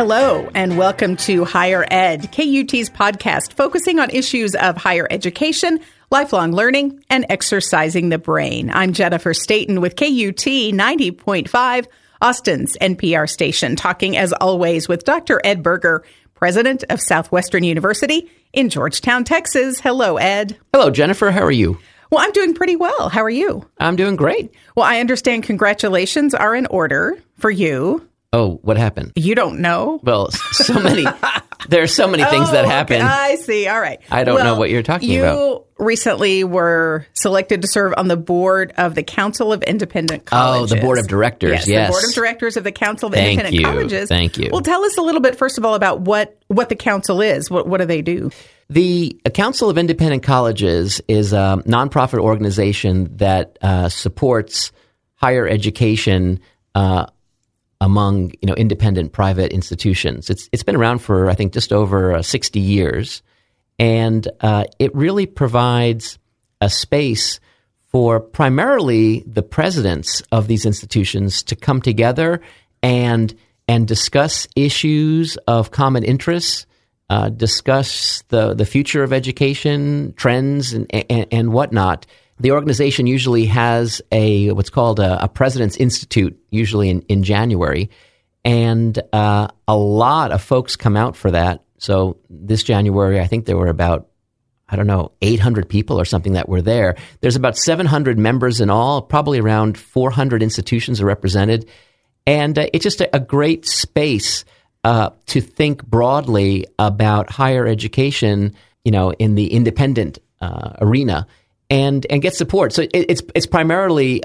Hello, and welcome to Higher Ed, KUT's podcast focusing on issues of higher education, lifelong learning, and exercising the brain. I'm Jennifer Staten with KUT 90.5, Austin's NPR station, talking as always with Dr. Ed Berger, president of Southwestern University in Georgetown, Texas. Hello, Ed. Hello, Jennifer. How are you? Well, I'm doing pretty well. How are you? I'm doing great. Well, I understand congratulations are in order for you. Oh, what happened? You don't know? Well, there are so many things that happen. Okay, I see. All right. I don't know what you're talking about. You recently were selected to serve on the board of the Council of Independent Colleges. Oh, the board of directors, yes. The board of directors of the Council of Independent Colleges. Thank you. Well, tell us a little bit, first of all, about what the council is. What do they do? The Council of Independent Colleges is a nonprofit organization that supports higher education among independent private institutions. It's been around for, I think, just over 60 years, and it really provides a space for primarily the presidents of these institutions to come together and discuss issues of common interest, discuss the future of education, trends, and whatnot. The organization usually has what's called a President's Institute, usually in January, and a lot of folks come out for that. So this January, I think there were about, 800 people or something that were there. There's about 700 members in all, probably around 400 institutions are represented. And it's just a great space to think broadly about higher education, in the independent arena. And get support. So it's primarily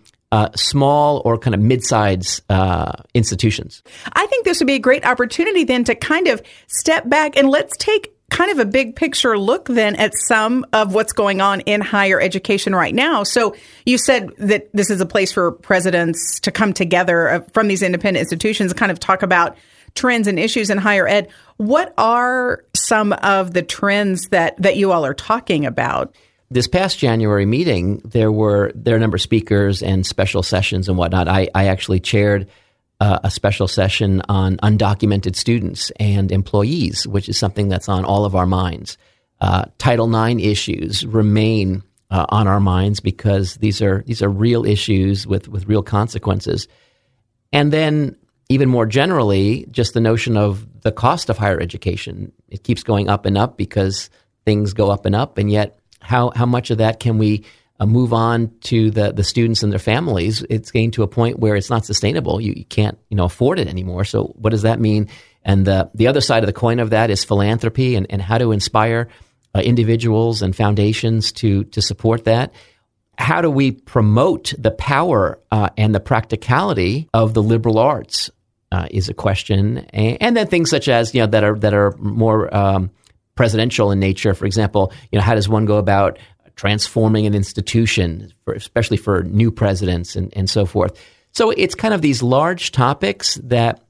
small or kind of mid-size institutions. I think this would be a great opportunity then to kind of step back and let's take kind of a big picture look then at some of what's going on in higher education right now. So you said that this is a place for presidents to come together from these independent institutions and kind of talk about trends and issues in higher ed. What are some of the trends that you all are talking about? This past January meeting, there are a number of speakers and special sessions and whatnot. I actually chaired a special session on undocumented students and employees, which is something that's on all of our minds. Title IX issues remain on our minds because these are real issues with real consequences. And then even more generally, just the notion of the cost of higher education. It keeps going up and up because things go up and up, and yet how much of that can we move on to the students and their families? It's getting to a point where it's not sustainable. You can't afford it anymore. So what does that mean? And the other side of the coin of that is philanthropy and how to inspire individuals and foundations to support that. How do we promote the power and the practicality of the liberal arts is a question. And then things such as that are more presidential in nature. For example, how does one go about transforming an institution, especially for new presidents and so forth? So it's kind of these large topics that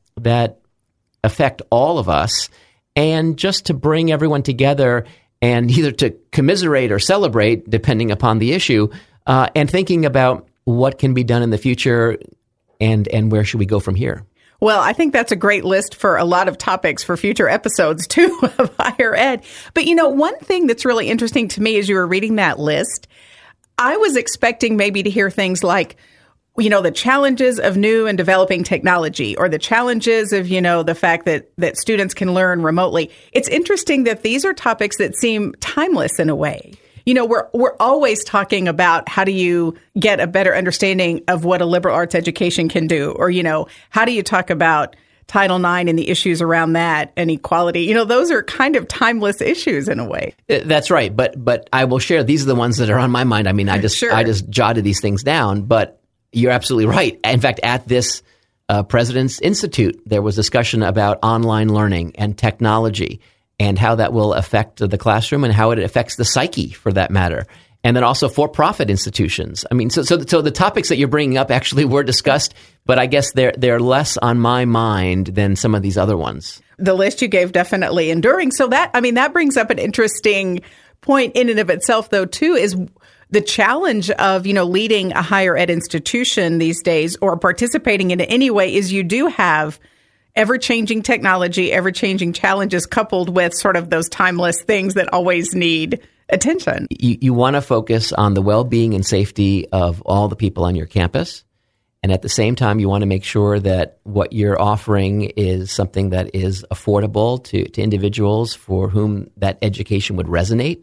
affect all of us, and just to bring everyone together and either to commiserate or celebrate, depending upon the issue, and thinking about what can be done in the future and where should we go from here. Well, I think that's a great list for a lot of topics for future episodes, too, of higher ed. But, one thing that's really interesting to me as you were reading that list, I was expecting maybe to hear things like, the challenges of new and developing technology, or the challenges of, the fact that students can learn remotely. It's interesting that these are topics that seem timeless in a way. We're always talking about how do you get a better understanding of what a liberal arts education can do, or, how do you talk about Title IX and the issues around that and equality. Those are kind of timeless issues in a way. That's right. But I will share, these are the ones that are on my mind. I mean, I just jotted these things down, but you're absolutely right. In fact, at this President's Institute, there was discussion about online learning and technology, and how that will affect the classroom and how it affects the psyche, for that matter. And then also for-profit institutions. I mean, so the topics that you're bringing up actually were discussed, but I guess they're less on my mind than some of these other ones. The list you gave definitely enduring. So that brings up an interesting point in and of itself, though, too, is the challenge of, leading a higher ed institution these days, or participating in it anyway, is you do have ever-changing technology, ever-changing challenges coupled with sort of those timeless things that always need attention. You want to focus on the well-being and safety of all the people on your campus. And at the same time, you want to make sure that what you're offering is something that is affordable to individuals for whom that education would resonate.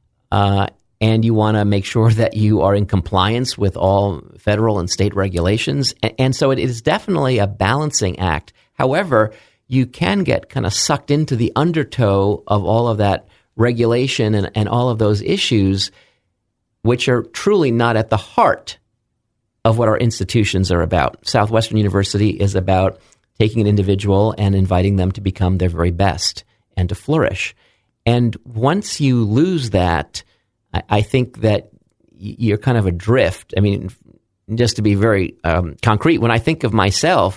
And you want to make sure that you are in compliance with all federal and state regulations. And so it is definitely a balancing act. However, you can get kind of sucked into the undertow of all of that regulation and all of those issues, which are truly not at the heart of what our institutions are about. Southwestern University is about taking an individual and inviting them to become their very best and to flourish. And once you lose that, I think that you're kind of adrift. I mean, just to be very concrete, when I think of myself,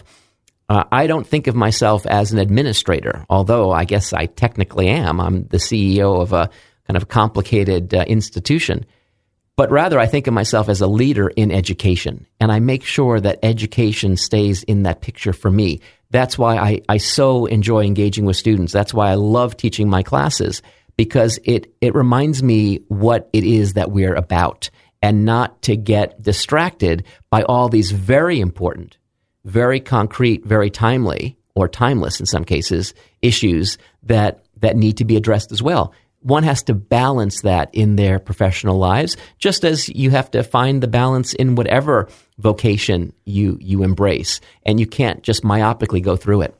I don't think of myself as an administrator, although I guess I technically am. I'm the CEO of a kind of complicated institution. But rather, I think of myself as a leader in education, and I make sure that education stays in that picture for me. That's why I so enjoy engaging with students. That's why I love teaching my classes, because it reminds me what it is that we're about, and not to get distracted by all these very important, very concrete, very timely, or timeless in some cases, issues that need to be addressed as well. One has to balance that in their professional lives, just as you have to find the balance in whatever vocation you embrace. And you can't just myopically go through it.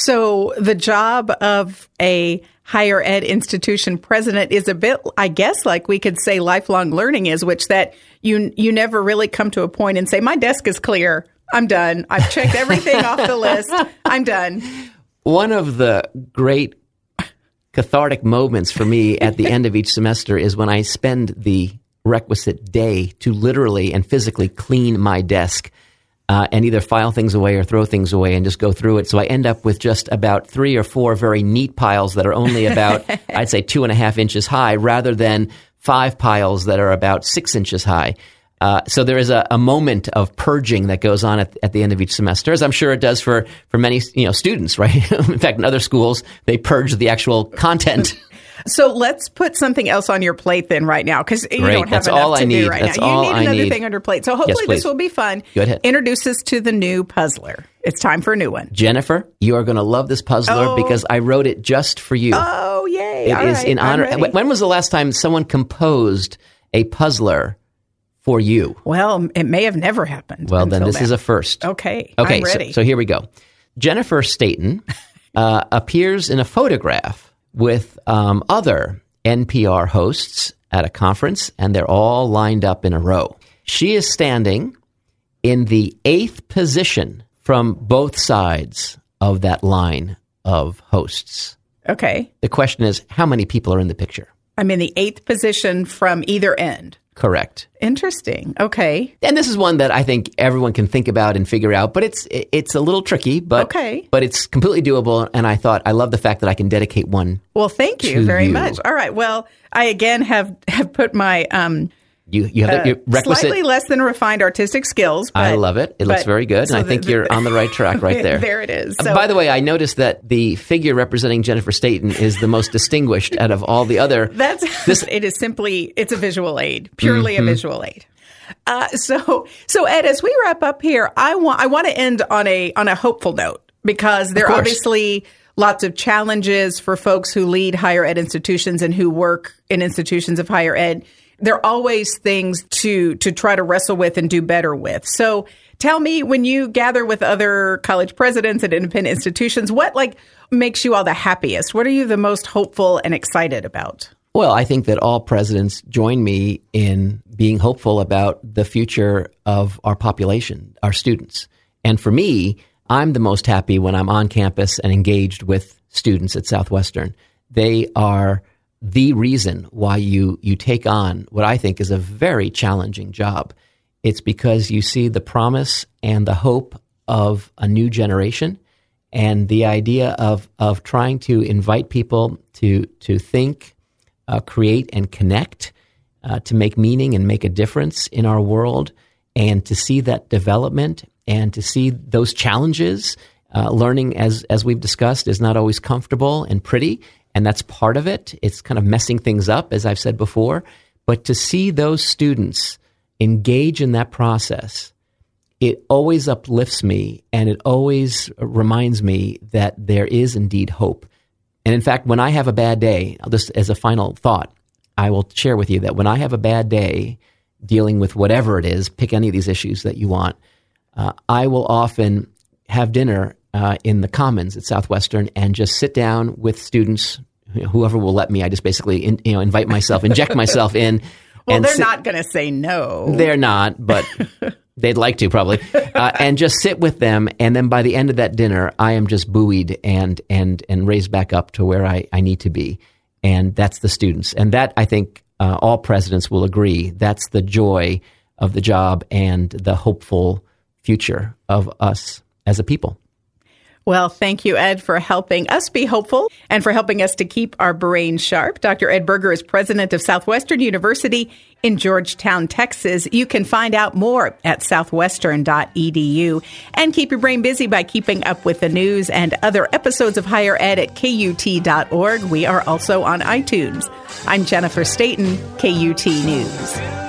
So the job of a higher ed institution president is a bit, I guess, like we could say lifelong learning is, which that you never really come to a point and say, my desk is clear. I'm done. I've checked everything off the list. I'm done. One of the great cathartic moments for me at the end of each semester is when I spend the requisite day to literally and physically clean my desk and either file things away or throw things away and just go through it. So I end up with just about 3 or 4 very neat piles that are only about, I'd say, 2.5 inches high, rather than 5 piles that are about 6 inches high. So there is a moment of purging that goes on at the end of each semester, as I'm sure it does for many students, right? In fact, in other schools, they purge the actual content. So let's put something else on your plate then right now, because you don't have That's enough all to I need. do right That's now. all You need I another need. thing on your plate. So hopefully Yes, this will be fun. Go ahead. Introduce us to the new puzzler. It's time for a new one. Jennifer, you are going to love this puzzler because I wrote it just for you. Oh, yay. It is in honor. When was the last time someone composed a puzzler for you? Well, it may have never happened. Well, then this is a first. Okay, I'm ready. So here we go. Jennifer Staten appears in a photograph with other NPR hosts at a conference, and they're all lined up in a row. She is standing in the 8th position from both sides of that line of hosts. Okay. The question is, how many people are in the picture? I'm in the 8th position from either end. Correct. Interesting. Okay. And this is one that I think everyone can think about and figure out, but it's a little tricky, but it's completely doable. And I thought, I love the fact that I can dedicate one. Well, thank you very much. All right. Well, I again have put my you have your requisite, slightly less than refined artistic skills. But, I love it. It looks very good. So and I think you're on the right track right there. There it is. So, by the way, I noticed that the figure representing Jennifer Staten is the most distinguished out of all the other. It is simply, it's a visual aid, purely a visual aid. So Ed, as we wrap up here, I want to end on a hopeful note, because there are obviously lots of challenges for folks who lead higher ed institutions and who work in institutions of higher ed. There are always things to try to wrestle with and do better with. So tell me, when you gather with other college presidents at independent institutions, what makes you all the happiest? What are you the most hopeful and excited about? Well, I think that all presidents join me in being hopeful about the future of our population, our students. And for me, I'm the most happy when I'm on campus and engaged with students at Southwestern. They are the reason why you take on what I think is a very challenging job. It's because you see the promise and the hope of a new generation, and the idea of trying to invite people to think, create, and connect, to make meaning and make a difference in our world, and to see that development and to see those challenges Learning, as we've discussed, is not always comfortable and pretty, and that's part of it. It's kind of messing things up, as I've said before. But to see those students engage in that process, it always uplifts me, and it always reminds me that there is indeed hope. And in fact, when I have a bad day, just as a final thought, I will share with you that when I have a bad day dealing with whatever it is, pick any of these issues that you want, I will often have dinner in the Commons at Southwestern and just sit down with students, whoever will let me. I just basically invite myself, inject myself in. Well, they're not going to say no. They're not, but they'd like to probably. And just sit with them. And then by the end of that dinner, I am just buoyed and raised back up to where I need to be. And that's the students. And that, I think, all presidents will agree, that's the joy of the job and the hopeful future of us as a people. Well, thank you, Ed, for helping us be hopeful and for helping us to keep our brains sharp. Dr. Ed Berger is president of Southwestern University in Georgetown, Texas. You can find out more at southwestern.edu and keep your brain busy by keeping up with the news and other episodes of Higher Ed at KUT.org. We are also on iTunes. I'm Jennifer Staten, KUT News.